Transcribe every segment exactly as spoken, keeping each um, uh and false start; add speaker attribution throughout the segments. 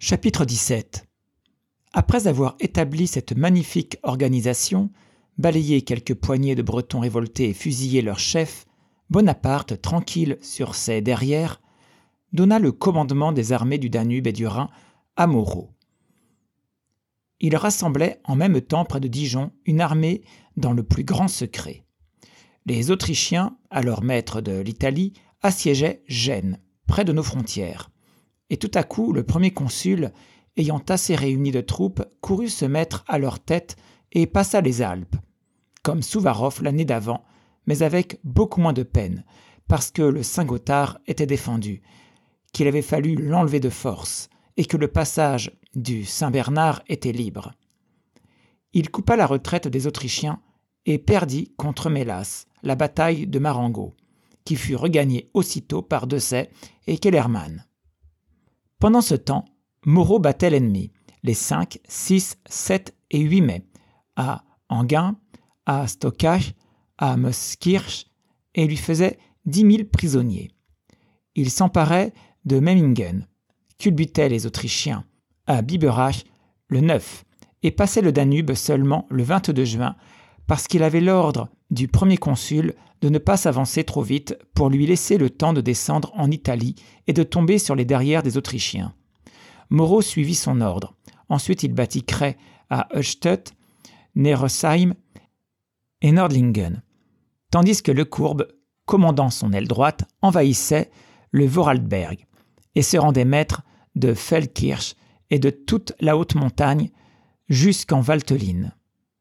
Speaker 1: Chapitre dix-sept. Après avoir établi cette magnifique organisation, balayé quelques poignées de Bretons révoltés et fusillé leur chef, Bonaparte, tranquille sur ses derrières, donna le commandement des armées du Danube et du Rhin à Moreau. Il rassemblait en même temps près de Dijon une armée dans le plus grand secret. Les Autrichiens, alors maîtres de l'Italie, assiégeaient Gênes, près de nos frontières. Et tout à coup, le premier consul, ayant assez réuni de troupes, courut se mettre à leur tête et passa les Alpes, comme Souvarov l'année d'avant, mais avec beaucoup moins de peine, parce que le Saint-Gothard était défendu, qu'il avait fallu l'enlever de force, et que le passage du Saint-Bernard était libre. Il coupa la retraite des Autrichiens et perdit contre Mélas la bataille de Marengo, qui fut regagnée aussitôt par Dessay et Kellermann. Pendant ce temps, Moreau battait l'ennemi, les cinq, six, sept et huit mai, à Enghien, à Stockach, à Moeskirch, et lui faisait dix mille prisonniers. Il s'emparait de Memmingen, culbutait les Autrichiens à Biberach le neuf, et passait le Danube seulement le vingt-deux juin, parce qu'il avait l'ordre du premier consul de ne pas s'avancer trop vite pour lui laisser le temps de descendre en Italie et de tomber sur les derrières des Autrichiens. Moreau suivit son ordre. Ensuite, il battit Kray à Höchstädt, Neresheim et Nördlingen, tandis que Lecourbe, commandant son aile droite, envahissait le Vorarlberg et se rendait maître de Feldkirch et de toute la haute montagne jusqu'en Valteline.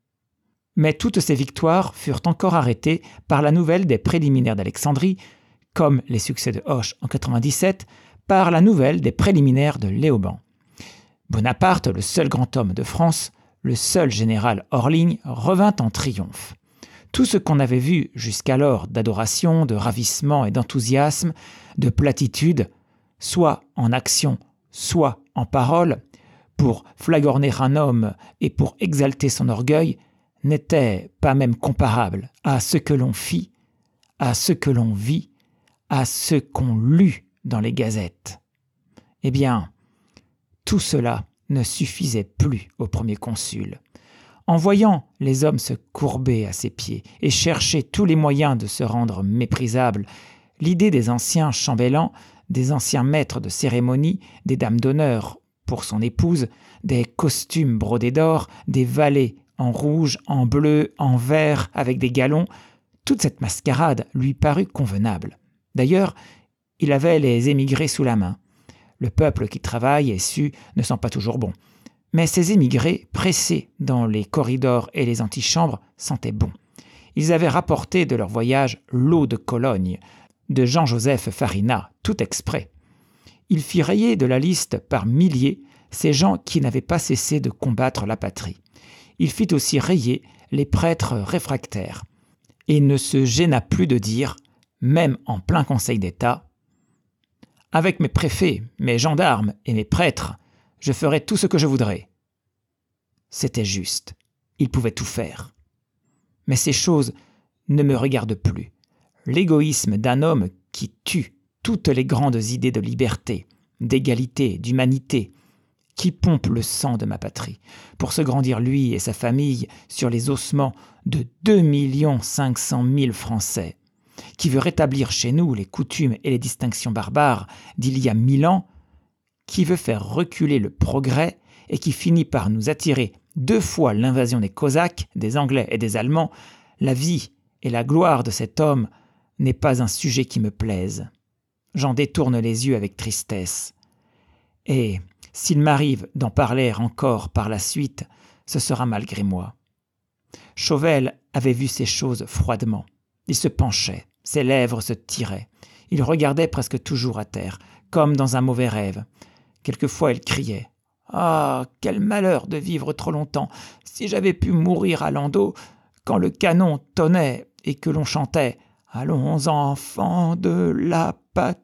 Speaker 1: Mais toutes ces victoires furent encore arrêtées par la nouvelle des préliminaires d'Alexandrie, comme les succès de Hoche en quatre-vingt-dix-sept, par la nouvelle des préliminaires de Léoban. Bonaparte, le seul grand homme de France, le seul général hors ligne, revint en triomphe. Tout ce qu'on avait vu jusqu'alors d'adoration, de ravissement et d'enthousiasme, de platitude, soit en action, soit en parole, pour flagorner un homme et pour exalter son orgueil, n'était pas même comparable à ce que l'on fit, à ce que l'on vit, à ce qu'on lut dans les gazettes. Eh bien, tout cela ne suffisait plus au premier consul. En voyant les hommes se courber à ses pieds et chercher tous les moyens de se rendre méprisables, l'idée des anciens chambellans, des anciens maîtres de cérémonie, des dames d'honneur pour son épouse, des costumes brodés d'or, des valets en rouge, en bleu, en vert, avec des galons, toute cette mascarade lui parut convenable. D'ailleurs, il avait les émigrés sous la main. Le peuple qui travaille et sue ne sent pas toujours bon. Mais ces émigrés, pressés dans les corridors et les antichambres, sentaient bon. Ils avaient rapporté de leur voyage l'eau de Cologne, de Jean-Joseph Farina, tout exprès. Il fit rayer de la liste par milliers ces gens qui n'avaient pas cessé de combattre la patrie. Il fit aussi rayer les prêtres réfractaires, et ne se gêna plus de dire, même en plein Conseil d'État, « Avec mes préfets, mes gendarmes et mes prêtres, je ferai tout ce que je voudrais. » C'était juste, il pouvait tout faire. Mais ces choses ne me regardent plus. L'égoïsme d'un homme qui tue toutes les grandes idées de liberté, d'égalité, d'humanité, qui pompe le sang de ma patrie, pour se grandir lui et sa famille sur les ossements de deux millions cinq cent mille Français, qui veut rétablir chez nous les coutumes et les distinctions barbares d'il y a mille ans, qui veut faire reculer le progrès et qui finit par nous attirer deux fois l'invasion des Cosaques, des Anglais et des Allemands, la vie et la gloire de cet homme n'est pas un sujet qui me plaise. J'en détourne les yeux avec tristesse. Et s'il m'arrive d'en parler encore par la suite, ce sera malgré moi. Chauvel avait vu ces choses froidement. Il se penchait, ses lèvres se tiraient. Il regardait presque toujours à terre, comme dans un mauvais rêve. Quelquefois il criait « Ah, quel malheur de vivre trop longtemps! Si j'avais pu mourir à Landau, quand le canon tonnait et que l'on chantait « Allons enfants de la patrie !»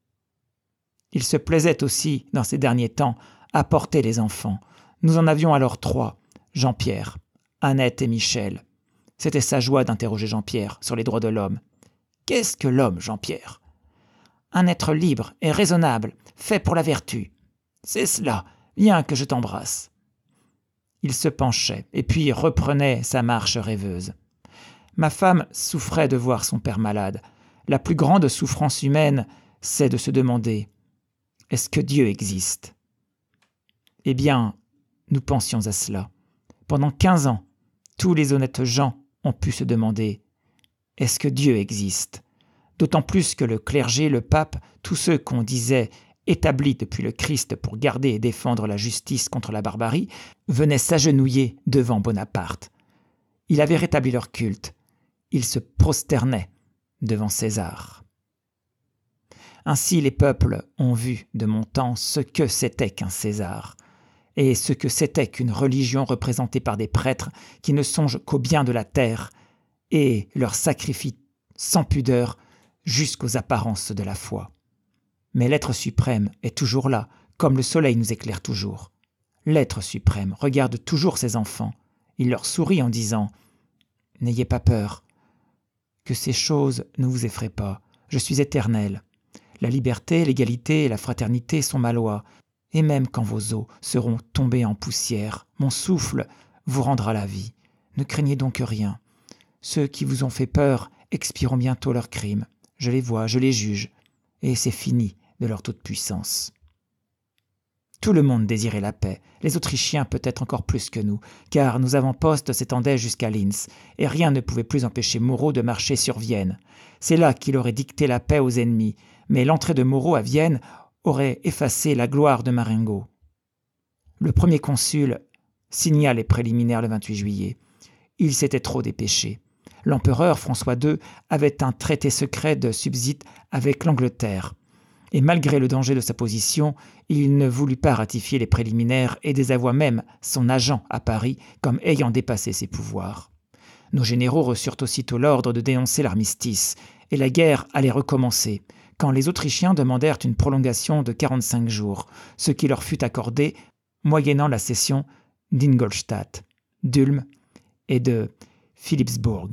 Speaker 1: Il se plaisait aussi, dans ces derniers temps, à porter les enfants. Nous en avions alors trois, Jean-Pierre, Annette et Michel. C'était sa joie d'interroger Jean-Pierre sur les droits de l'homme. Qu'est-ce que l'homme, Jean-Pierre ? Un être libre et raisonnable, fait pour la vertu. C'est cela, viens que je t'embrasse. » Il se penchait, et puis reprenait sa marche rêveuse. Ma femme souffrait de voir son père malade. La plus grande souffrance humaine, c'est de se demander « Est-ce que Dieu existe ?» Eh bien, nous pensions à cela. Pendant quinze ans, tous les honnêtes gens ont pu se demander « Est-ce que Dieu existe ?» D'autant plus que le clergé, le pape, tous ceux qu'on disait établis depuis le Christ pour garder et défendre la justice contre la barbarie, venaient s'agenouiller devant Bonaparte. Il avait rétabli leur culte. Ils se prosternaient devant César. Ainsi les peuples ont vu de mon temps ce que c'était qu'un César, et ce que c'était qu'une religion représentée par des prêtres qui ne songent qu'au bien de la terre et leur sacrifient sans pudeur jusqu'aux apparences de la foi. Mais l'être suprême est toujours là, comme le soleil nous éclaire toujours. L'être suprême regarde toujours ses enfants. Il leur sourit en disant « N'ayez pas peur, que ces choses ne vous effraient pas. Je suis éternel. La liberté, l'égalité et la fraternité sont ma loi. Et même quand vos os seront tombés en poussière, mon souffle vous rendra la vie. Ne craignez donc rien. Ceux qui vous ont fait peur expieront bientôt leurs crimes. Je les vois, je les juge, et c'est fini de leur toute-puissance. » Tout le monde désirait la paix, les Autrichiens peut-être encore plus que nous, car nos avant-postes s'étendaient jusqu'à Linz, et rien ne pouvait plus empêcher Moreau de marcher sur Vienne. C'est là qu'il aurait dicté la paix aux ennemis, mais l'entrée de Moreau à Vienne aurait effacé la gloire de Marengo. Le premier consul signa les préliminaires le vingt-huit juillet. Il s'était trop dépêché. L'empereur François deux avait un traité secret de subside avec l'Angleterre. Et malgré le danger de sa position, il ne voulut pas ratifier les préliminaires et désavoua même son agent à Paris comme ayant dépassé ses pouvoirs. Nos généraux reçurent aussitôt l'ordre de dénoncer l'armistice, et la guerre allait recommencer, quand les Autrichiens demandèrent une prolongation de quarante-cinq jours, ce qui leur fut accordé moyennant la cession d'Ingolstadt, d'Ulm et de Philippsbourg.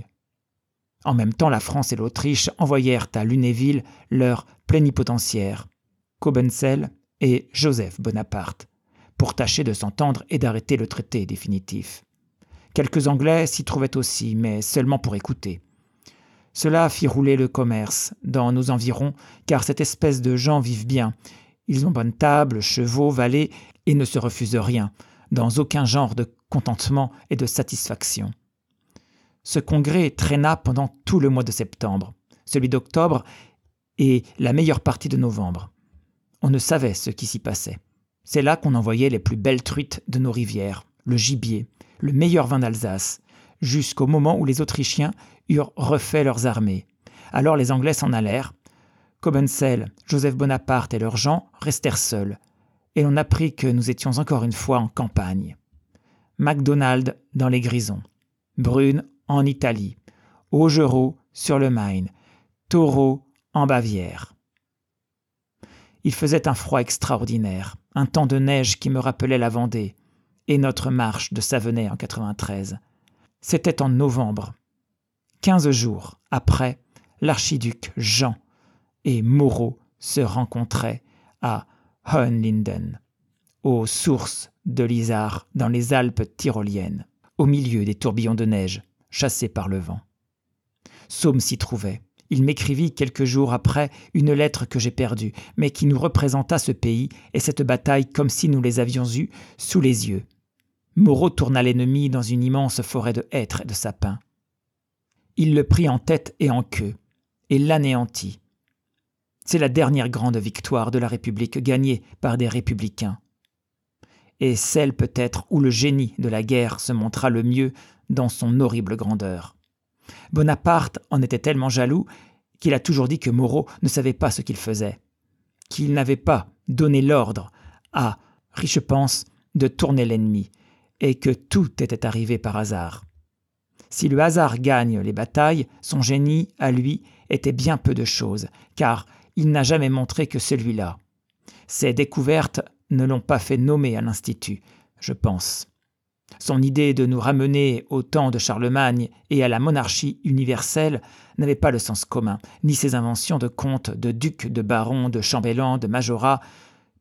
Speaker 1: En même temps, la France et l'Autriche envoyèrent à Lunéville leurs plénipotentiaires, Cobenzl et Joseph Bonaparte, pour tâcher de s'entendre et d'arrêter le traité définitif. Quelques Anglais s'y trouvaient aussi, mais seulement pour écouter. Cela fit rouler le commerce dans nos environs, car cette espèce de gens vivent bien. Ils ont bonne table, chevaux, valets, et ne se refusent rien, dans aucun genre de contentement et de satisfaction. Ce congrès traîna pendant tout le mois de septembre, celui d'octobre et la meilleure partie de novembre. On ne savait ce qui s'y passait. C'est là qu'on envoyait les plus belles truites de nos rivières, le gibier, le meilleur vin d'Alsace, jusqu'au moment où les Autrichiens eurent refait leurs armées. Alors les Anglais s'en allèrent. Cobenzl, Joseph Bonaparte et leurs gens restèrent seuls, et l'on apprit que nous étions encore une fois en campagne. MacDonald dans les Grisons, Brune en Italie, Augereau sur le Main, Taureau en Bavière. Il faisait un froid extraordinaire, un temps de neige qui me rappelait la Vendée, et notre marche de Savenay en quatre-vingt-treize. C'était en novembre. Quinze jours après, l'archiduc Jean et Moreau se rencontraient à Hohenlinden, aux sources de l'Isar dans les Alpes tyroliennes, au milieu des tourbillons de neige, chassés par le vent. Saume s'y trouvait. Il m'écrivit quelques jours après une lettre que j'ai perdue, mais qui nous représenta ce pays et cette bataille comme si nous les avions eus sous les yeux. Moreau tourna l'ennemi dans une immense forêt de hêtres et de sapins. Il le prit en tête et en queue, et l'anéantit. C'est la dernière grande victoire de la République gagnée par des républicains. Et celle peut-être où le génie de la guerre se montra le mieux dans son horrible grandeur. Bonaparte en était tellement jaloux qu'il a toujours dit que Moreau ne savait pas ce qu'il faisait, qu'il n'avait pas donné l'ordre à Richepense de tourner l'ennemi, et que tout était arrivé par hasard. Si le hasard gagne les batailles, son génie, à lui, était bien peu de chose, car il n'a jamais montré que celui-là. Ses découvertes ne l'ont pas fait nommer à l'Institut, je pense. Son idée de nous ramener au temps de Charlemagne et à la monarchie universelle n'avait pas le sens commun, ni ses inventions de comtes, de ducs, de barons, de chambellans, de majorats,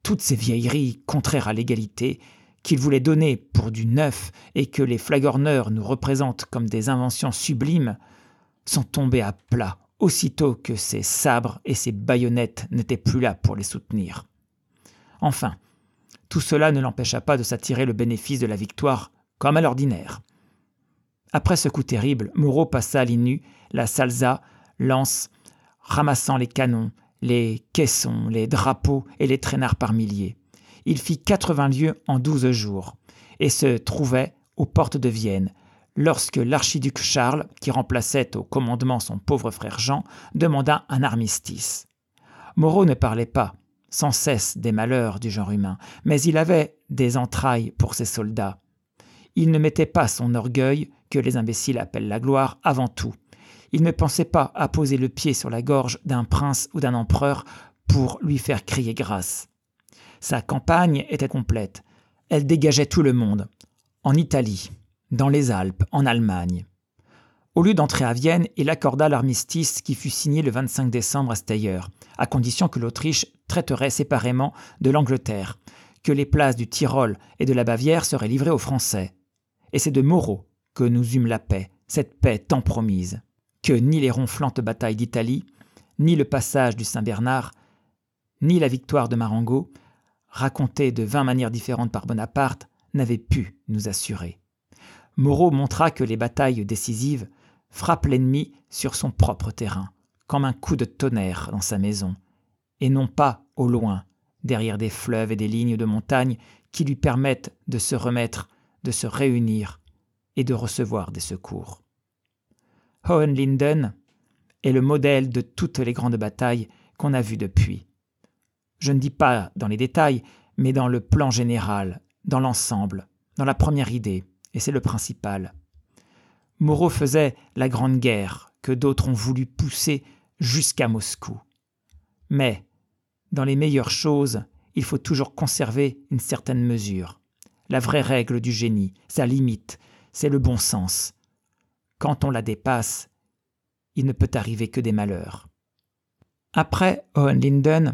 Speaker 1: toutes ces vieilleries contraires à l'égalité qu'il voulait donner pour du neuf et que les flagorneurs nous représentent comme des inventions sublimes, sont tombées à plat aussitôt que ces sabres et ces baïonnettes n'étaient plus là pour les soutenir. Enfin, tout cela ne l'empêcha pas de s'attirer le bénéfice de la victoire comme à l'ordinaire. Après ce coup terrible, Moreau passa à l'Inu, la Salza, Lens, ramassant les canons, les caissons, les drapeaux et les traînards par milliers. Il fit quatre-vingts lieues en douze jours et se trouvait aux portes de Vienne, lorsque l'archiduc Charles, qui remplaçait au commandement son pauvre frère Jean, demanda un armistice. Moreau ne parlait pas, sans cesse, des malheurs du genre humain, mais il avait des entrailles pour ses soldats. Il ne mettait pas son orgueil, que les imbéciles appellent la gloire, avant tout. Il ne pensait pas à poser le pied sur la gorge d'un prince ou d'un empereur pour lui faire crier grâce. Sa campagne était complète. Elle dégageait tout le monde. En Italie, dans les Alpes, en Allemagne. Au lieu d'entrer à Vienne, il accorda l'armistice qui fut signé le vingt-cinq décembre à Steyr, à condition que l'Autriche traiterait séparément de l'Angleterre, que les places du Tyrol et de la Bavière seraient livrées aux Français. Et c'est de Moreau que nous eûmes la paix, cette paix tant promise, que ni les ronflantes batailles d'Italie, ni le passage du Saint-Bernard, ni la victoire de Marengo, racontée de vingt manières différentes par Bonaparte, n'avaient pu nous assurer. Moreau montra que les batailles décisives frappent l'ennemi sur son propre terrain, comme un coup de tonnerre dans sa maison, et non pas au loin, derrière des fleuves et des lignes de montagnes qui lui permettent de se remettre, de se réunir et de recevoir des secours. Hohenlinden est le modèle de toutes les grandes batailles qu'on a vues depuis. Je ne dis pas dans les détails, mais dans le plan général, dans l'ensemble, dans la première idée, et c'est le principal. Moreau faisait la grande guerre que d'autres ont voulu pousser jusqu'à Moscou. Mais, dans les meilleures choses, il faut toujours conserver une certaine mesure. La vraie règle du génie, sa limite, c'est le bon sens. Quand on la dépasse, il ne peut arriver que des malheurs. Après Hohenlinden,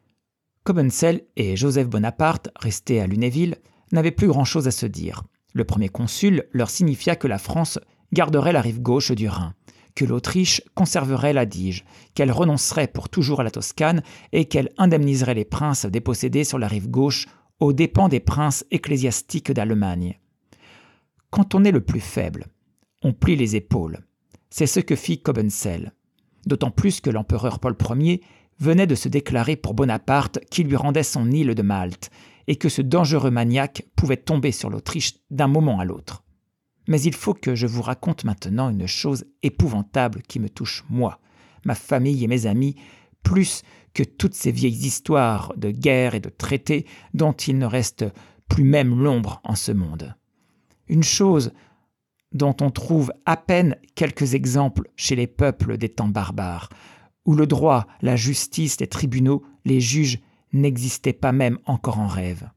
Speaker 1: Cobenzl et Joseph Bonaparte, restés à Lunéville, n'avaient plus grand-chose à se dire. Le premier consul leur signifia que la France garderait la rive gauche du Rhin, que l'Autriche conserverait l'Adige, qu'elle renoncerait pour toujours à la Toscane et qu'elle indemniserait les princes dépossédés sur la rive gauche aux dépens des princes ecclésiastiques d'Allemagne. Quand on est le plus faible, on plie les épaules. C'est ce que fit Cobenzl, d'autant plus que l'empereur Paul Ier venait de se déclarer pour Bonaparte qui lui rendait son île de Malte, et que ce dangereux maniaque pouvait tomber sur l'Autriche d'un moment à l'autre. Mais il faut que je vous raconte maintenant une chose épouvantable qui me touche moi, ma famille et mes amis, plus que toutes ces vieilles histoires de guerre et de traités dont il ne reste plus même l'ombre en ce monde. Une chose dont on trouve à peine quelques exemples chez les peuples des temps barbares, où le droit, la justice, les tribunaux, les juges n'existaient pas même encore en rêve.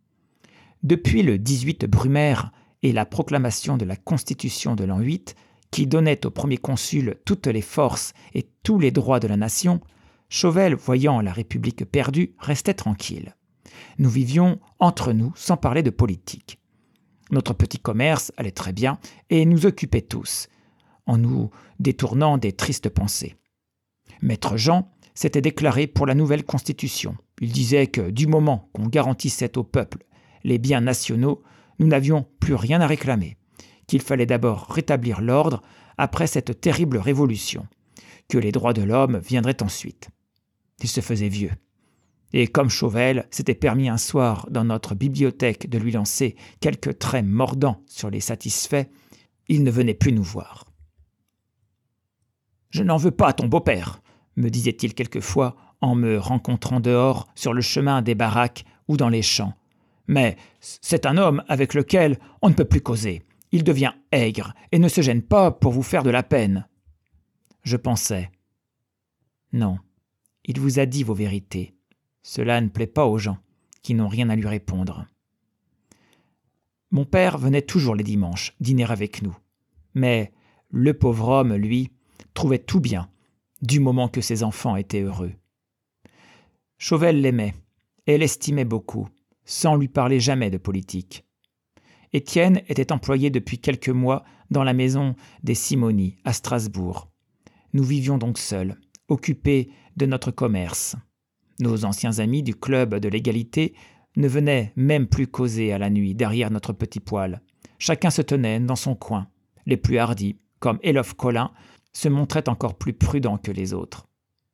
Speaker 1: Depuis le dix-huit Brumaire et la proclamation de la Constitution de l'an huit, qui donnait au premier consul toutes les forces et tous les droits de la nation, Chauvel, voyant la République perdue, restait tranquille. Nous vivions entre nous sans parler de politique. Notre petit commerce allait très bien et nous occupait tous, en nous détournant des tristes pensées. Maître Jean s'était déclaré pour la nouvelle Constitution. Il disait que du moment qu'on garantissait au peuple les biens nationaux, nous n'avions plus rien à réclamer, qu'il fallait d'abord rétablir l'ordre après cette terrible révolution, que les droits de l'homme viendraient ensuite. Il se faisait vieux. Et comme Chauvel s'était permis un soir dans notre bibliothèque de lui lancer quelques traits mordants sur les satisfaits, il ne venait plus nous voir. « Je n'en veux pas à ton beau-père », me disait-il quelquefois en me rencontrant dehors sur le chemin des baraques ou dans les champs. « Mais c'est un homme avec lequel on ne peut plus causer. Il devient aigre et ne se gêne pas pour vous faire de la peine. » Je pensais. « Non, il vous a dit vos vérités. Cela ne plaît pas aux gens, qui n'ont rien à lui répondre. » Mon père venait toujours les dimanches dîner avec nous. Mais le pauvre homme, lui, trouvait tout bien, du moment que ses enfants étaient heureux. Chauvel l'aimait, et l'estimait beaucoup, sans lui parler jamais de politique. Étienne était employé depuis quelques mois dans la maison des Simoni, à Strasbourg. Nous vivions donc seuls, occupés de notre commerce. Nos anciens amis du club de l'égalité ne venaient même plus causer à la nuit derrière notre petit poêle. Chacun se tenait dans son coin. Les plus hardis, comme Elof Collin, se montraient encore plus prudents que les autres.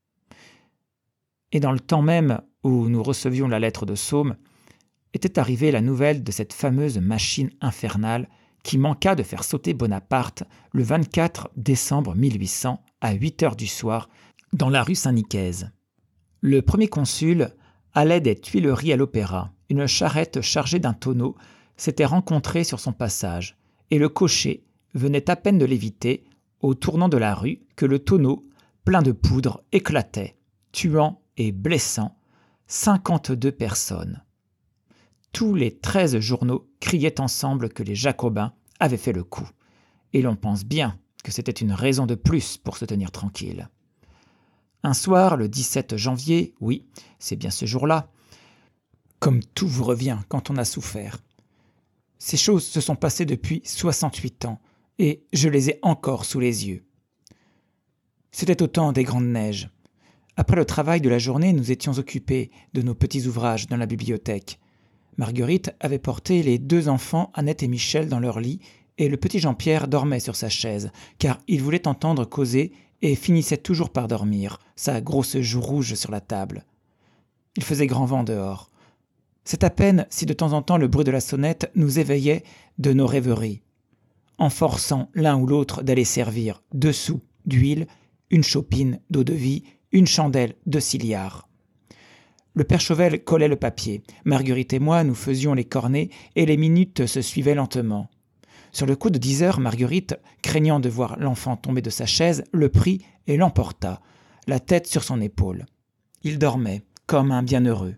Speaker 1: Et dans le temps même où nous recevions la lettre de Saume, était arrivée la nouvelle de cette fameuse machine infernale qui manqua de faire sauter Bonaparte le vingt-quatre décembre mille huit cents à huit heures du soir dans la rue Saint-Nicaise. Le premier consul allait des Tuileries à l'Opéra. Une charrette chargée d'un tonneau s'était rencontrée sur son passage et le cocher venait à peine de l'éviter au tournant de la rue que le tonneau, plein de poudre, éclatait, tuant et blessant cinquante-deux personnes. Tous les treize journaux criaient ensemble que les Jacobins avaient fait le coup. Et l'on pense bien que c'était une raison de plus pour se tenir tranquille. Un soir, le dix-sept janvier, oui, c'est bien ce jour-là, comme tout vous revient quand on a souffert. Ces choses se sont passées depuis soixante-huit ans, et je les ai encore sous les yeux. C'était au temps des grandes neiges. Après le travail de la journée, nous étions occupés de nos petits ouvrages dans la bibliothèque. Marguerite avait porté les deux enfants, Annette et Michel, dans leur lit, et le petit Jean-Pierre dormait sur sa chaise, car il voulait entendre causer et finissait toujours par dormir, sa grosse joue rouge sur la table. Il faisait grand vent dehors. C'est à peine si de temps en temps le bruit de la sonnette nous éveillait de nos rêveries, en forçant l'un ou l'autre d'aller servir deux sous d'huile, une chopine d'eau-de-vie, une chandelle de ciliard. Le père Chauvel collait le papier. Marguerite et moi, nous faisions les cornets et les minutes se suivaient lentement. Sur le coup de dix heures, Marguerite, craignant de voir l'enfant tomber de sa chaise, le prit et l'emporta, la tête sur son épaule. Il dormait, comme un bienheureux.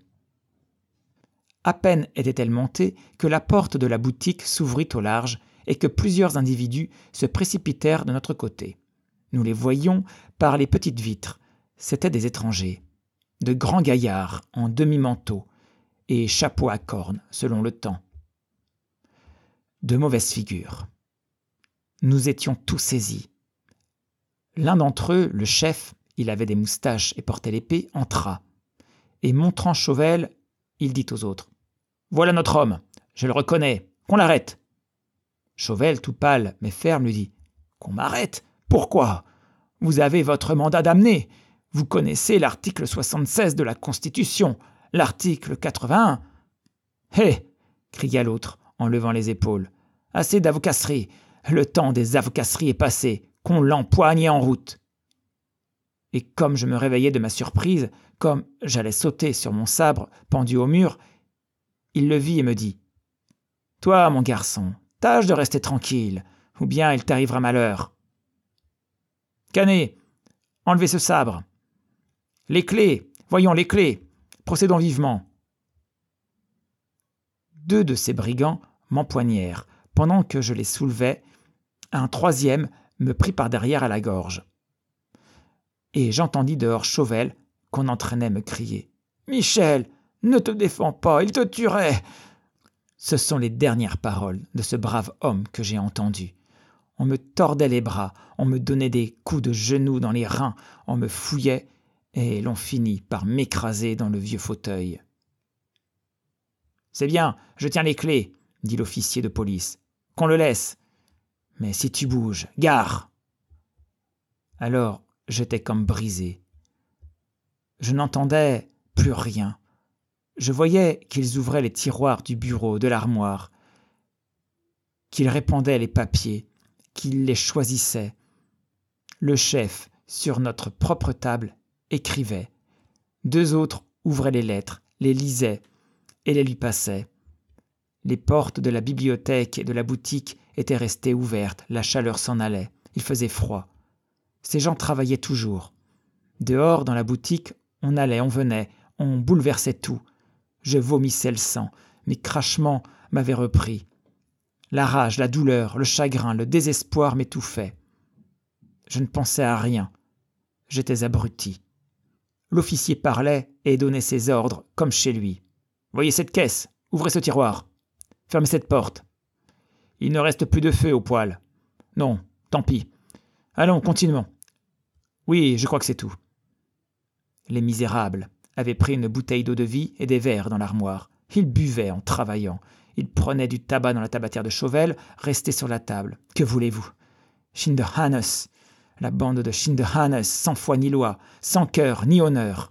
Speaker 1: À peine était-elle montée que la porte de la boutique s'ouvrit au large et que plusieurs individus se précipitèrent de notre côté. Nous les voyions par les petites vitres. C'étaient des étrangers. De grands gaillards en demi-manteau et chapeaux à cornes selon le temps. De mauvaises figures. Nous étions tous saisis. L'un d'entre eux, le chef, il avait des moustaches et portait l'épée, entra. Et montrant Chauvel, il dit aux autres : « Voilà notre homme, je le reconnais, qu'on l'arrête !» Chauvel, tout pâle mais ferme, lui dit : « Qu'on m'arrête ? Pourquoi ? Vous avez votre mandat d'amener. Vous connaissez l'article soixante-seize de la Constitution, l'article quatre-vingt-un. »« Hé !» cria l'autre en levant les épaules. « Assez d'avocasserie. Le temps des avocasseries est passé. Qu'on l'empoigne en route. » Et comme je me réveillais de ma surprise, comme j'allais sauter sur mon sabre pendu au mur, il le vit et me dit : « Toi, mon garçon, tâche de rester tranquille, ou bien il t'arrivera malheur. Canet, enlevez ce sabre. Les clés, voyons les clés, procédons vivement. » Deux de ces brigands m'empoignèrent. Pendant que je les soulevais, un troisième me prit par derrière à la gorge. Et j'entendis dehors Chauvel, qu'on entraînait, me crier : « Michel, ne te défends pas, il te tuerait !» Ce sont les dernières paroles de ce brave homme que j'ai entendues. On me tordait les bras, on me donnait des coups de genoux dans les reins, on me fouillait, et l'on finit par m'écraser dans le vieux fauteuil. « C'est bien, je tiens les clés, » dit l'officier de police. « Qu'on le laisse. Mais si tu bouges, gare !» Alors j'étais comme brisé. Je n'entendais plus rien. Je voyais qu'ils ouvraient les tiroirs du bureau, de l'armoire, qu'ils répandaient les papiers, qu'ils les choisissaient. Le chef, sur notre propre table, écrivait. Deux autres ouvraient les lettres, les lisaient et les lui passaient. Les portes de la bibliothèque et de la boutique étaient restées ouvertes, la chaleur s'en allait, il faisait froid. Ces gens travaillaient toujours. Dehors, dans la boutique, on allait, on venait, on bouleversait tout. Je vomissais le sang, mes craquements m'avaient repris. La rage, la douleur, le chagrin, le désespoir m'étouffaient. Je ne pensais à rien. J'étais abruti. L'officier parlait et donnait ses ordres comme chez lui. Voyez cette caisse, ouvrez ce tiroir. Fermez cette porte. Il ne reste plus de feu au poêle. Non, tant pis. Allons, continuons. Oui, je crois que c'est tout. » Les misérables avaient pris une bouteille d'eau-de-vie et des verres dans l'armoire. Ils buvaient en travaillant. Ils prenaient du tabac dans la tabatière de Chauvel, resté sur la table. Que voulez-vous? Schinderhannes, la bande de Schinderhannes, sans foi ni loi, sans cœur ni honneur.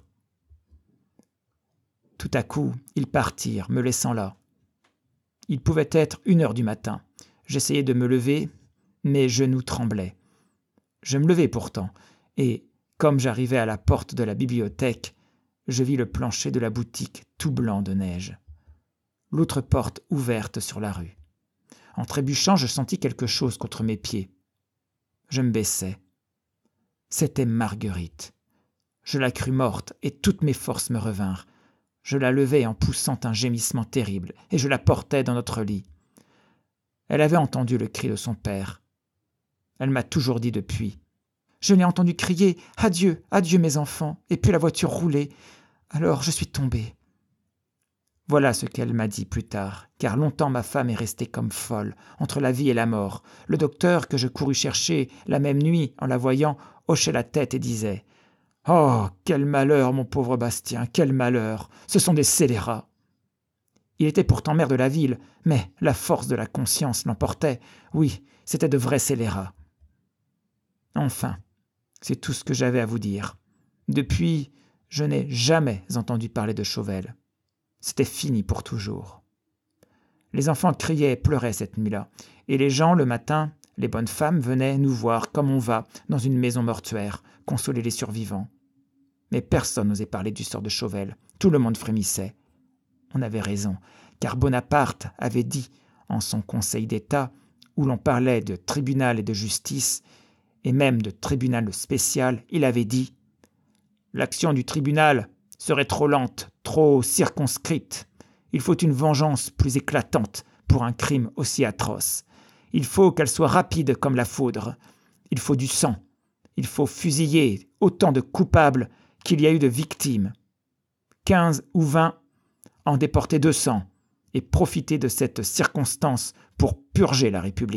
Speaker 1: Tout à coup, ils partirent, me laissant là. Il pouvait être une heure du matin. J'essayais de me lever, mes genoux tremblaient. Je me levai pourtant, et, comme j'arrivais à la porte de la bibliothèque, je vis le plancher de la boutique tout blanc de neige. L'autre porte ouverte sur la rue. En trébuchant, je sentis quelque chose contre mes pieds. Je me baissai. C'était Marguerite. Je la crus morte, et toutes mes forces me revinrent. Je la levai en poussant un gémissement terrible, et je la portai dans notre lit. Elle avait entendu le cri de son père. Elle m'a toujours dit depuis. Je l'ai entendu crier « Adieu, adieu mes enfants !» et puis la voiture roulait. Alors je suis tombée. Voilà ce qu'elle m'a dit plus tard, car longtemps ma femme est restée comme folle, entre la vie et la mort. Le docteur que je courus chercher la même nuit, en la voyant, hochait la tête et disait « Oh, quel malheur, mon pauvre Bastien, quel malheur! Ce sont des scélérats !» Il était pourtant maire de la ville, mais la force de la conscience l'emportait. Oui, c'étaient de vrais scélérats. Enfin, c'est tout ce que j'avais à vous dire. Depuis, je n'ai jamais entendu parler de Chauvel. C'était fini pour toujours. Les enfants criaient et pleuraient cette nuit-là, et les gens, le matin, les bonnes femmes venaient nous voir comme on va dans une maison mortuaire, consoler les survivants. Mais personne n'osait parler du sort de Chauvel. Tout le monde frémissait. On avait raison, car Bonaparte avait dit, en son Conseil d'État, où l'on parlait de tribunal et de justice, et même de tribunal spécial, il avait dit « L'action du tribunal serait trop lente, trop circonscrite. Il faut une vengeance plus éclatante pour un crime aussi atroce. Il faut qu'elle soit rapide comme la foudre. Il faut du sang. Il faut fusiller autant de coupables qu'il y a eu de victimes. Quinze ou vingt en déporter deux cents et profiter de cette circonstance pour purger la République. »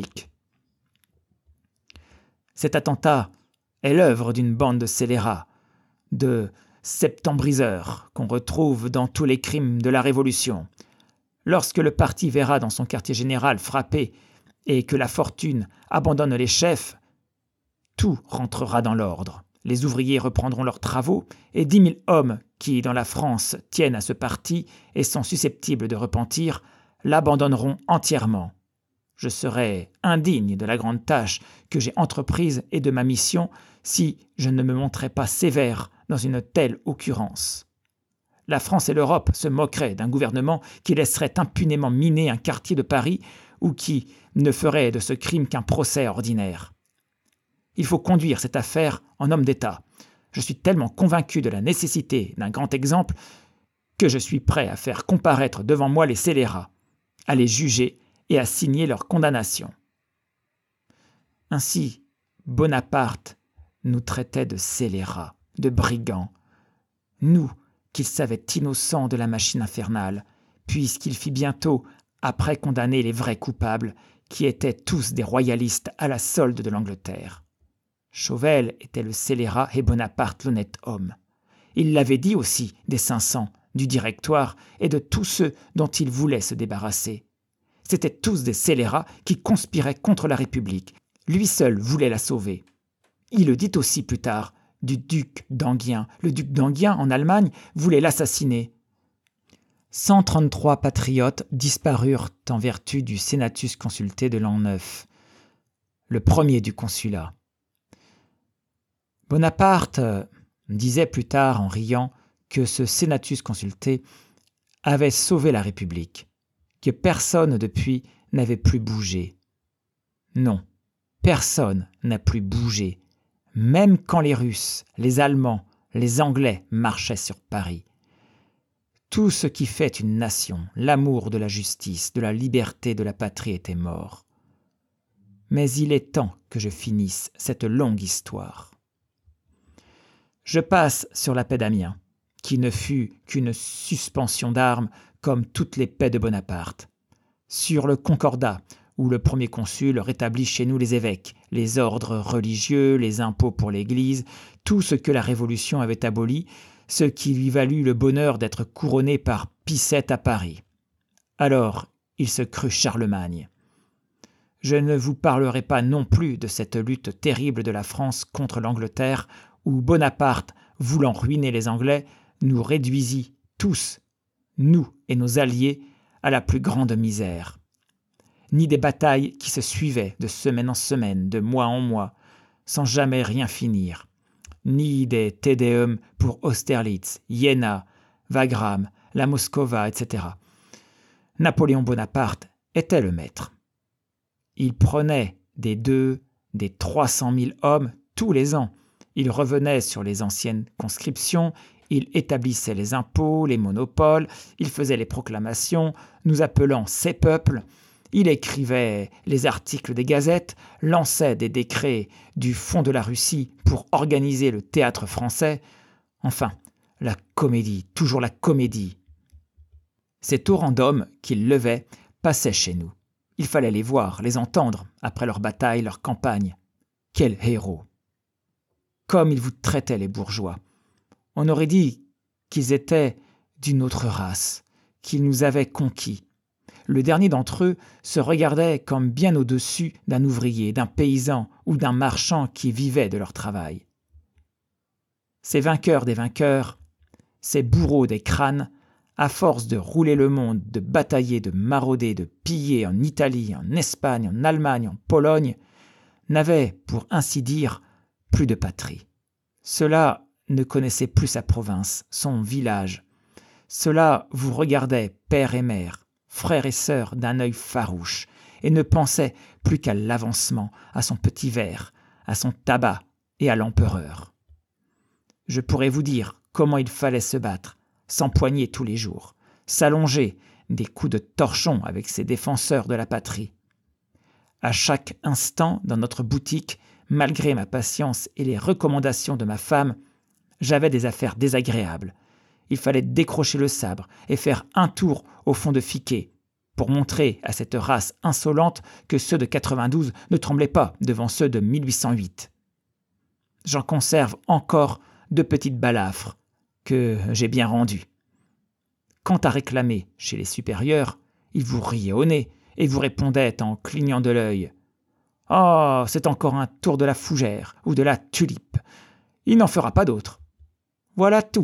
Speaker 1: Cet attentat est l'œuvre d'une bande de scélérats, de septembriseurs qu'on retrouve dans tous les crimes de la Révolution. Lorsque le parti verra dans son quartier général frappé et que la fortune abandonne les chefs, tout rentrera dans l'ordre. Les ouvriers reprendront leurs travaux et dix mille hommes qui, dans la France, tiennent à ce parti et sont susceptibles de repentir, l'abandonneront entièrement. Je serais indigne de la grande tâche que j'ai entreprise et de ma mission si je ne me montrais pas sévère dans une telle occurrence. La France et l'Europe se moqueraient d'un gouvernement qui laisserait impunément miner un quartier de Paris ou qui ne ferait de ce crime qu'un procès ordinaire. Il faut conduire cette affaire en homme d'État. Je suis tellement convaincu de la nécessité d'un grand exemple que je suis prêt à faire comparaître devant moi les scélérats, à les juger et à signer leur condamnation. Ainsi, Bonaparte nous traitait de scélérats, de brigands, nous qu'il savait innocents de la machine infernale, puisqu'il fit bientôt, après condamner les vrais coupables, qui étaient tous des royalistes à la solde de l'Angleterre. Chauvel était le scélérat et Bonaparte l'honnête homme. Il l'avait dit aussi des cinq cents, du Directoire et de tous ceux dont il voulait se débarrasser. C'étaient tous des scélérats qui conspiraient contre la République. Lui seul voulait la sauver. Il le dit aussi plus tard, du duc d'Enghien. Le duc d'Enghien, en Allemagne, voulait l'assassiner. cent trente-trois patriotes disparurent en vertu du Senatus Consulté de l'an neuf, le premier du consulat. Bonaparte disait plus tard en riant que ce Senatus Consulté avait sauvé la République, que personne depuis n'avait plus bougé. Non, personne n'a plus bougé, même quand les Russes, les Allemands, les Anglais marchaient sur Paris. Tout ce qui fait une nation, l'amour de la justice, de la liberté, de la patrie était mort. Mais il est temps que je finisse cette longue histoire. Je passe sur la paix d'Amiens, qui ne fut qu'une suspension d'armes comme toutes les paix de Bonaparte. Sur le Concordat, où le premier consul rétablit chez nous les évêques, les ordres religieux, les impôts pour l'Église, tout ce que la Révolution avait aboli, ce qui lui valut le bonheur d'être couronné par Pie sept à Paris. Alors, il se crut Charlemagne. Je ne vous parlerai pas non plus de cette lutte terrible de la France contre l'Angleterre, où Bonaparte, voulant ruiner les Anglais, nous réduisit tous, nous et nos alliés, à la plus grande misère. Ni des batailles qui se suivaient de semaine en semaine, de mois en mois, sans jamais rien finir, ni des Te Deum pour Austerlitz, Iéna, Wagram, la Moscova, et cetera. Napoléon Bonaparte était le maître. Il prenait des deux, des trois cent mille hommes tous les ans. Il revenait sur les anciennes conscriptions, il établissait les impôts, les monopoles, il faisait les proclamations, nous appelant ses peuples. Il écrivait les articles des gazettes, lançait des décrets du fond de la Russie pour organiser le théâtre français. Enfin, la comédie, toujours la comédie. Ces torrents d'hommes qu'il levait passaient chez nous. Il fallait les voir, les entendre, après leur bataille, leur campagne. Quels héros! Comme ils vous traitaient, les bourgeois. On aurait dit qu'ils étaient d'une autre race, qu'ils nous avaient conquis. Le dernier d'entre eux se regardait comme bien au-dessus d'un ouvrier, d'un paysan ou d'un marchand qui vivait de leur travail. Ces vainqueurs des vainqueurs, ces bourreaux des crânes, à force de rouler le monde, de batailler, de marauder, de piller en Italie, en Espagne, en Allemagne, en Pologne, n'avaient, pour ainsi dire, plus de patrie. Ceux-là ne connaissaient plus sa province, son village. Ceux-là vous regardaient, père et mère, frères et sœurs, d'un œil farouche, et ne pensaient plus qu'à l'avancement, à son petit verre, à son tabac et à l'empereur. Je pourrais vous dire comment il fallait se battre, s'empoigner tous les jours, s'allonger des coups de torchon avec ces défenseurs de la patrie. À chaque instant, dans notre boutique, malgré ma patience et les recommandations de ma femme, j'avais des affaires désagréables. Il fallait décrocher le sabre et faire un tour au fond de Fiquet pour montrer à cette race insolente que ceux de quatre-vingt-douze ne tremblaient pas devant ceux de mille huit cent huit. J'en conserve encore deux petites balafres que j'ai bien rendues. Quant à réclamer chez les supérieurs, ils vous riaient au nez et vous répondaient en clignant de l'œil « Oh, c'est encore un tour de la fougère ou de la tulipe. Il n'en fera pas d'autre. Voilà tout. »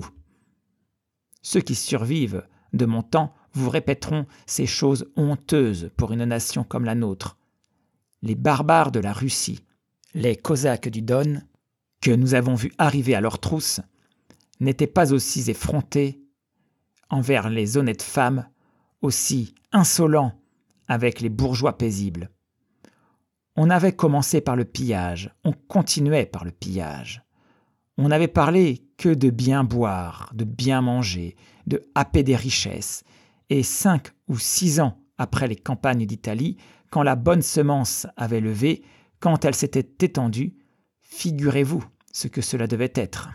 Speaker 1: Ceux qui survivent de mon temps vous répéteront ces choses honteuses pour une nation comme la nôtre. Les barbares de la Russie, les Cosaques du Don, que nous avons vus arriver à leur trousse, n'étaient pas aussi effrontés envers les honnêtes femmes, aussi insolents avec les bourgeois paisibles. On avait commencé par le pillage, on continuait par le pillage. On n'avait parlé que de bien boire, de bien manger, de happer des richesses, et cinq ou six ans après les campagnes d'Italie, quand la bonne semence avait levé, quand elle s'était étendue, figurez-vous ce que cela devait être.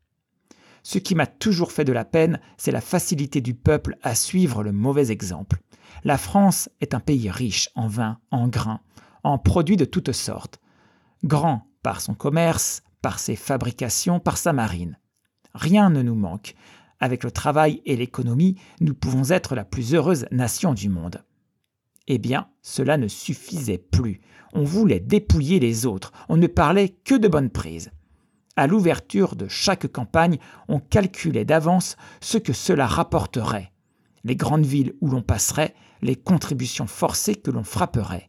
Speaker 1: Ce qui m'a toujours fait de la peine, c'est la facilité du peuple à suivre le mauvais exemple. La France est un pays riche en vin, en grains, en produits de toutes sortes. Grand par son commerce, par ses fabrications, par sa marine. Rien ne nous manque. Avec le travail et l'économie, nous pouvons être la plus heureuse nation du monde. Eh bien, cela ne suffisait plus. On voulait dépouiller les autres. On ne parlait que de bonnes prises. À l'ouverture de chaque campagne, on calculait d'avance ce que cela rapporterait. Les grandes villes où l'on passerait, les contributions forcées que l'on frapperait.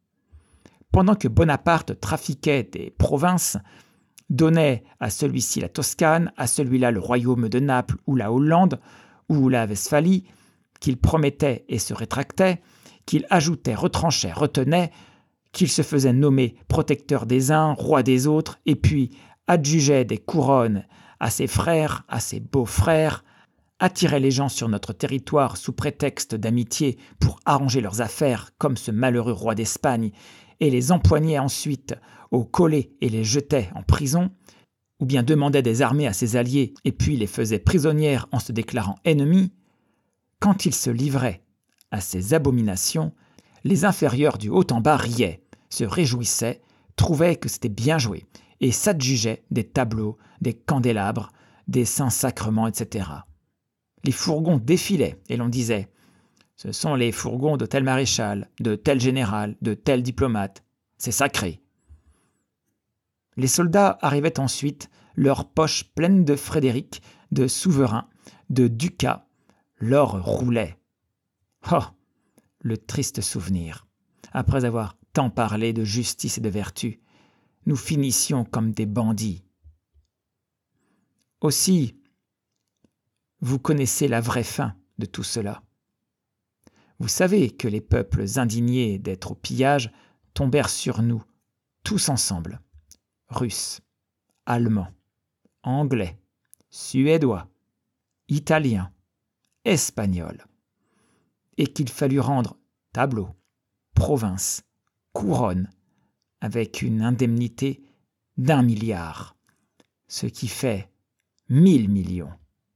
Speaker 1: Pendant que Bonaparte trafiquait des provinces, donnait à celui-ci la Toscane, à celui-là le royaume de Naples ou la Hollande ou la Westphalie, qu'il promettait et se rétractait, qu'il ajoutait, retranchait, retenait, qu'il se faisait nommer protecteur des uns, roi des autres, et puis adjugeait des couronnes à ses frères, à ses beaux-frères, attirait les gens sur notre territoire sous prétexte d'amitié pour arranger leurs affaires comme ce malheureux roi d'Espagne, et les empoignait ensuite au collet et les jetait en prison, ou bien demandait des armées à ses alliés et puis les faisait prisonnières en se déclarant ennemis, quand il se livrait à ces abominations, les inférieurs du haut en bas riaient, se réjouissaient, trouvaient que c'était bien joué et s'adjugeaient des tableaux, des candélabres, des saints sacrements, et cetera. Les fourgons défilaient et l'on disait « Ce sont les fourgons de tel maréchal, de tel général, de tel diplomate. C'est sacré. » Les soldats arrivaient ensuite, leurs poches pleines de Frédéric, de souverains, de ducats. L'or roulait. Oh, le triste souvenir. Après avoir tant parlé de justice et de vertu, nous finissions comme des bandits. Aussi, vous connaissez la vraie fin de tout cela. Vous savez que les peuples indignés d'être au pillage tombèrent sur nous, tous ensemble. Russes, Allemands, Anglais, Suédois, Italiens, Espagnols. Et qu'il fallut rendre tableaux, provinces, couronnes, avec une indemnité d'un milliard, ce qui fait mille millions.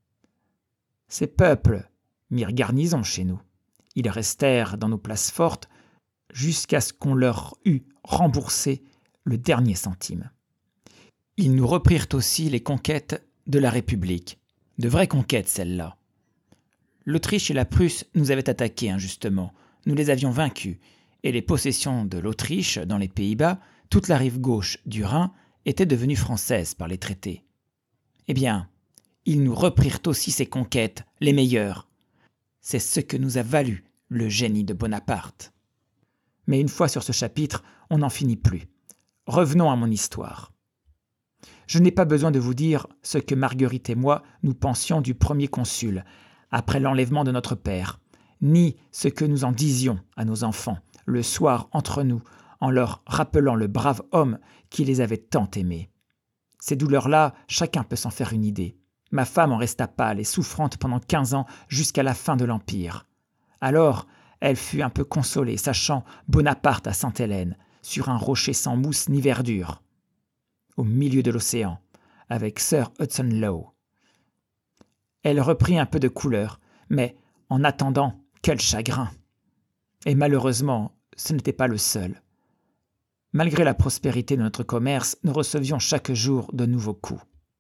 Speaker 1: Ces peuples mirent garnison chez nous. Ils restèrent dans nos places fortes jusqu'à ce qu'on leur eût remboursé le dernier centime. Ils nous reprirent aussi les conquêtes de la République. De vraies conquêtes, celles-là. L'Autriche et la Prusse nous avaient attaqués injustement. Nous les avions vaincus. Et les possessions de l'Autriche dans les Pays-Bas, toute la rive gauche du Rhin, étaient devenues françaises par les traités. Eh bien, ils nous reprirent aussi ces conquêtes, les meilleures. C'est ce que nous a valu le génie de Bonaparte. Mais une fois sur ce chapitre, on n'en finit plus. Revenons à mon histoire. Je n'ai pas besoin de vous dire ce que Marguerite et moi nous pensions du premier consul, après l'enlèvement de notre père, ni ce que nous en disions à nos enfants, le soir entre nous, en leur rappelant le brave homme qui les avait tant aimés. Ces douleurs-là, chacun peut s'en faire une idée. Ma femme en resta pâle et souffrante pendant quinze ans jusqu'à la fin de l'Empire. Alors, elle fut un peu consolée, sachant Bonaparte à Sainte-Hélène, sur un rocher sans mousse ni verdure, au milieu de l'océan, avec Sir Hudson Lowe. Elle reprit un peu de couleur, mais en attendant, quel chagrin! Et malheureusement, ce n'était pas le seul. Malgré la prospérité de notre commerce, nous recevions chaque jour de nouveaux coups.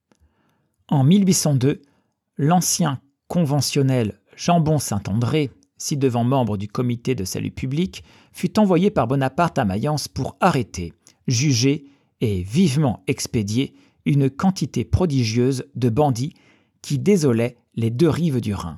Speaker 1: En mille huit cent deux, l'ancien conventionnel Jambon Saint-André, ci-devant membre du comité de salut public, fut envoyé par Bonaparte à Mayence pour arrêter, juger et vivement expédier une quantité prodigieuse de bandits qui désolaient les deux rives du Rhin.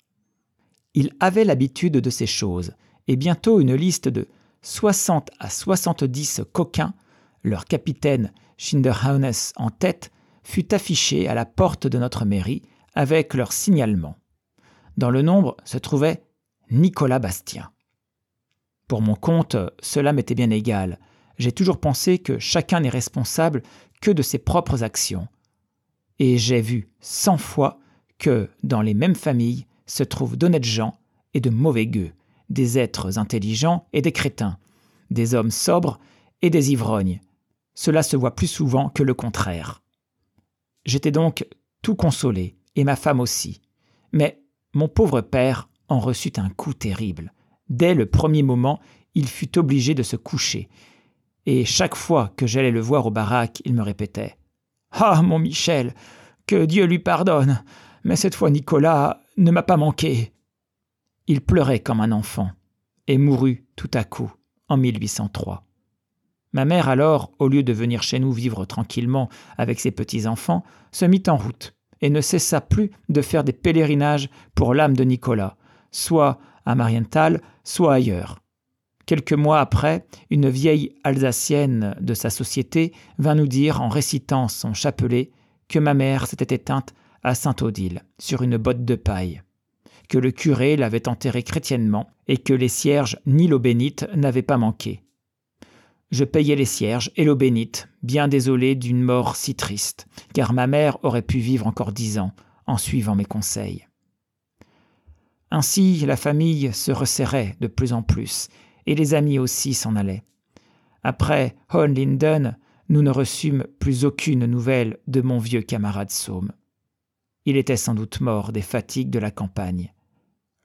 Speaker 1: Il avait l'habitude de ces choses, et bientôt une liste de soixante à soixante-dix coquins, leur capitaine Schinderhannes en tête, fut affichée à la porte de notre mairie avec leur signalement. Dans le nombre se trouvait Nicolas Bastien. Pour mon compte, cela m'était bien égal. J'ai toujours pensé que chacun n'est responsable que de ses propres actions. Et j'ai vu cent fois que, dans les mêmes familles, se trouvent d'honnêtes gens et de mauvais gueux, des êtres intelligents et des crétins, des hommes sobres et des ivrognes. Cela se voit plus souvent que le contraire. J'étais donc tout consolé, et ma femme aussi. Mais mon pauvre père en reçut un coup terrible. Dès le premier moment, il fut obligé de se coucher. Et chaque fois que j'allais le voir au baraque, il me répétait « Ah, mon Michel, que Dieu lui pardonne, mais cette fois Nicolas ne m'a pas manqué. » Il pleurait comme un enfant et mourut tout à coup en mille huit cent trois. Ma mère alors, au lieu de venir chez nous vivre tranquillement avec ses petits-enfants, se mit en route et ne cessa plus de faire des pèlerinages pour l'âme de Nicolas, soit à Marienthal, soit ailleurs. Quelques mois après, une vieille Alsacienne de sa société vint nous dire, en récitant son chapelet, que ma mère s'était éteinte à Sainte-Odile, sur une botte de paille, que le curé l'avait enterrée chrétiennement et que les cierges ni l'eau bénite n'avaient pas manqué. Je payai les cierges et l'eau bénite, bien désolé d'une mort si triste, car ma mère aurait pu vivre encore dix ans en suivant mes conseils. Ainsi, la famille se resserrait de plus en plus, et les amis aussi s'en allaient. Après Hohenlinden, nous ne reçûmes plus aucune nouvelle de mon vieux camarade Saume. Il était sans doute mort des fatigues de la campagne.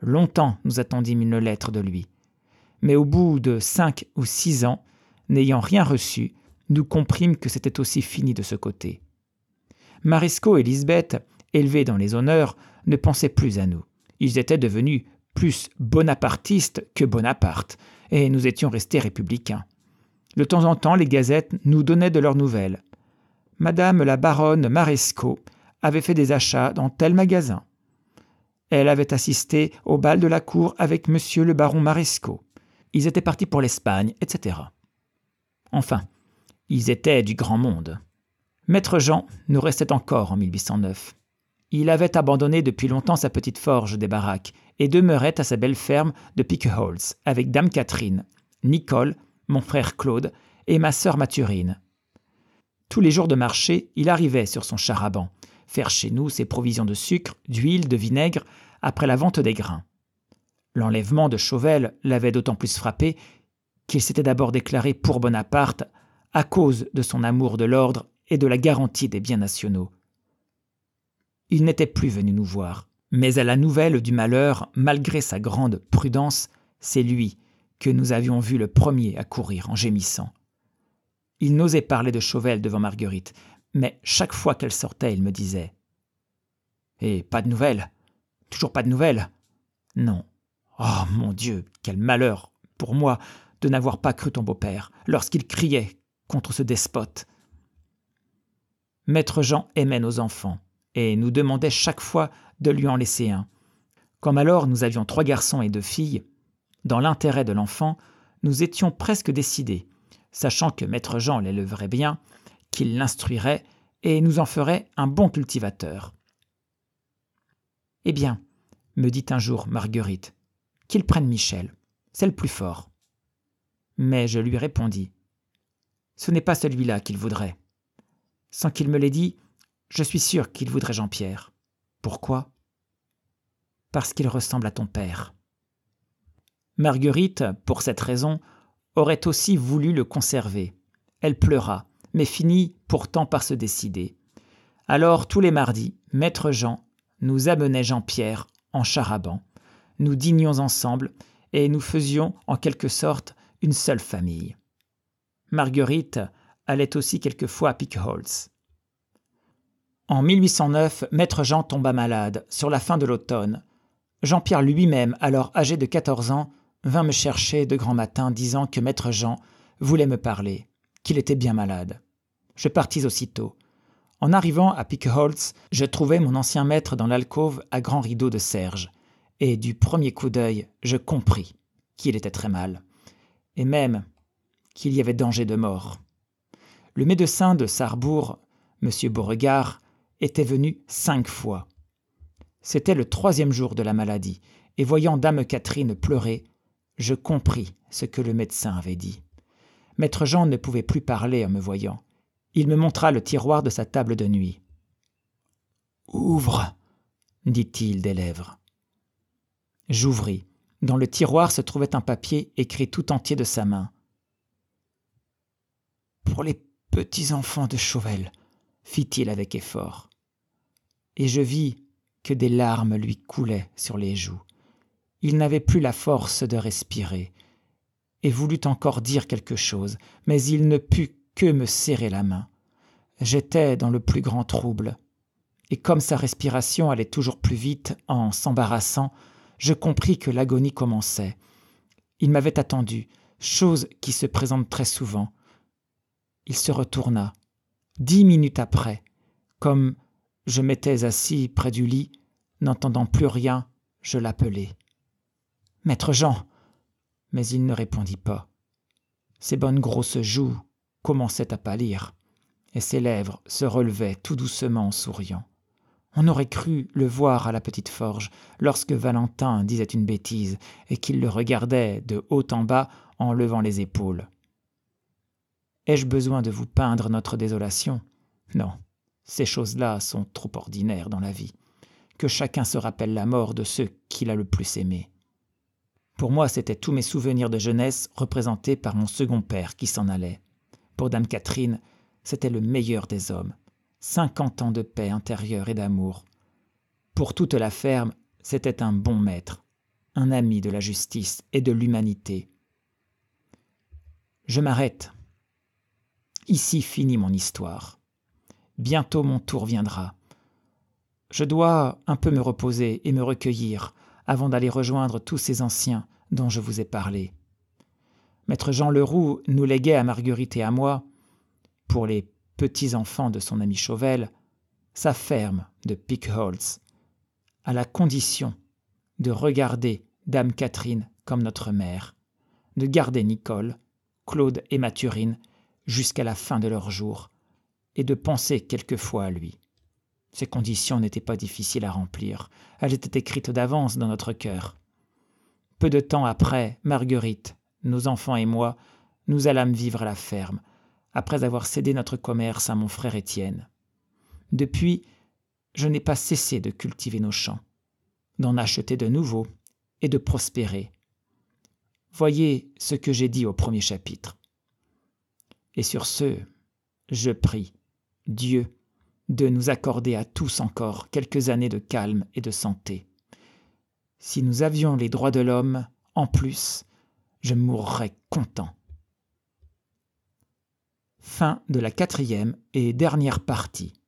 Speaker 1: Longtemps nous attendîmes une lettre de lui. Mais au bout de cinq ou six ans, n'ayant rien reçu, nous comprîmes que c'était aussi fini de ce côté. Marescot et Lisbeth, élevés dans les honneurs, ne pensaient plus à nous. Ils étaient devenus plus bonapartistes que Bonaparte, et nous étions restés républicains. De temps en temps, les gazettes nous donnaient de leurs nouvelles. Madame la baronne Marescot avait fait des achats dans tel magasin. Elle avait assisté au bal de la cour avec monsieur le baron Marescot. Ils étaient partis pour l'Espagne, et cetera. Enfin, ils étaient du grand monde. Maître Jean nous restait encore en mille huit cent neuf. Il avait abandonné depuis longtemps sa petite forge des baraques et demeurait à sa belle ferme de Piqueholz avec dame Catherine, Nicole, mon frère Claude et ma sœur Mathurine. Tous les jours de marché, il arrivait sur son char-à-banc, faire chez nous ses provisions de sucre, d'huile, de vinaigre, après la vente des grains. L'enlèvement de Chauvel l'avait d'autant plus frappé qu'il s'était d'abord déclaré pour Bonaparte à cause de son amour de l'ordre et de la garantie des biens nationaux. Il n'était plus venu nous voir, mais à la nouvelle du malheur, malgré sa grande prudence, c'est lui que nous avions vu le premier à courir en gémissant. Il n'osait parler de Chauvel devant Marguerite, mais chaque fois qu'elle sortait, il me disait « Et pas de nouvelles ? Toujours pas de nouvelles ? Non. Oh mon Dieu, quel malheur pour moi de n'avoir pas cru ton beau-père lorsqu'il criait contre ce despote. » Maître Jean aimait nos enfants et nous demandait chaque fois de lui en laisser un. Comme alors nous avions trois garçons et deux filles, dans l'intérêt de l'enfant, nous étions presque décidés, sachant que Maître Jean l'élèverait bien, qu'il l'instruirait et nous en ferait un bon cultivateur. « Eh bien, me dit un jour Marguerite, qu'il prenne Michel, c'est le plus fort. » Mais je lui répondis, « Ce n'est pas celui-là qu'il voudrait. » Sans qu'il me l'ait dit, je suis sûr qu'il voudrait Jean-Pierre. Pourquoi ? Parce qu'il ressemble à ton père. Marguerite, pour cette raison, aurait aussi voulu le conserver. Elle pleura, mais finit pourtant par se décider. Alors, tous les mardis, Maître Jean nous amenait Jean-Pierre en char-à-banc. Nous dînions ensemble et nous faisions en quelque sorte une seule famille. Marguerite allait aussi quelquefois à Piqueholz. En mille huit cent neuf, Maître Jean tomba malade, sur la fin de l'automne. Jean-Pierre lui-même, alors âgé de quatorze ans, vint me chercher de grand matin, disant que Maître Jean voulait me parler, qu'il était bien malade. Je partis aussitôt. En arrivant à Piqueholz, je trouvai mon ancien maître dans l'alcôve à grands rideaux de serge, et du premier coup d'œil, je compris qu'il était très mal, et même qu'il y avait danger de mort. Le médecin de Sarrebourg, M. Beauregard, était venu cinq fois. C'était le troisième jour de la maladie, et voyant dame Catherine pleurer, je compris ce que le médecin avait dit. Maître Jean ne pouvait plus parler en me voyant. Il me montra le tiroir de sa table de nuit. « Ouvre !» dit-il des lèvres. J'ouvris. Dans le tiroir se trouvait un papier écrit tout entier de sa main. « Pour les petits-enfants de Chauvel », fit-il avec effort. Et je vis que des larmes lui coulaient sur les joues. Il n'avait plus la force de respirer, et voulut encore dire quelque chose, mais il ne put que me serrer la main. J'étais dans le plus grand trouble, et comme sa respiration allait toujours plus vite en s'embarrassant, je compris que l'agonie commençait. Il m'avait attendu, chose qui se présente très souvent. Il se retourna. Dix minutes après, comme je m'étais assis près du lit, n'entendant plus rien, je l'appelai. « Maître Jean !» Mais il ne répondit pas. Ses bonnes grosses joues commençaient à pâlir, et ses lèvres se relevaient tout doucement en souriant. On aurait cru le voir à la petite forge, lorsque Valentin disait une bêtise, et qu'il le regardait de haut en bas en levant les épaules. Ai-je besoin de vous peindre notre désolation ? Non, ces choses-là sont trop ordinaires dans la vie. Que chacun se rappelle la mort de ceux qu'il a le plus aimés. Pour moi, c'étaient tous mes souvenirs de jeunesse représentés par mon second père qui s'en allait. Pour dame Catherine, c'était le meilleur des hommes. Cinquante ans de paix intérieure et d'amour. Pour toute la ferme, c'était un bon maître. un ami de la justice et de l'humanité. Je m'arrête. Ici finit mon histoire. Bientôt mon tour viendra. Je dois un peu me reposer et me recueillir avant d'aller rejoindre tous ces anciens dont je vous ai parlé. Maître Jean Leroux nous léguait à Marguerite et à moi, pour les petits-enfants de son ami Chauvel, sa ferme de Pickholz, à la condition de regarder Dame Catherine comme notre mère, de garder Nicole, Claude et Mathurine jusqu'à la fin de leurs jours, et de penser quelquefois à lui. Ces conditions n'étaient pas difficiles à remplir, elles étaient écrites d'avance dans notre cœur. Peu de temps après, Marguerite, nos enfants et moi, nous allâmes vivre à la ferme, après avoir cédé notre commerce à mon frère Étienne. Depuis, je n'ai pas cessé de cultiver nos champs, d'en acheter de nouveaux et de prospérer. Voyez ce que j'ai dit au premier chapitre. Et sur ce, je prie Dieu de nous accorder à tous encore quelques années de calme et de santé. Si nous avions les droits de l'homme, en plus, je mourrais content. Fin de la quatrième et dernière partie.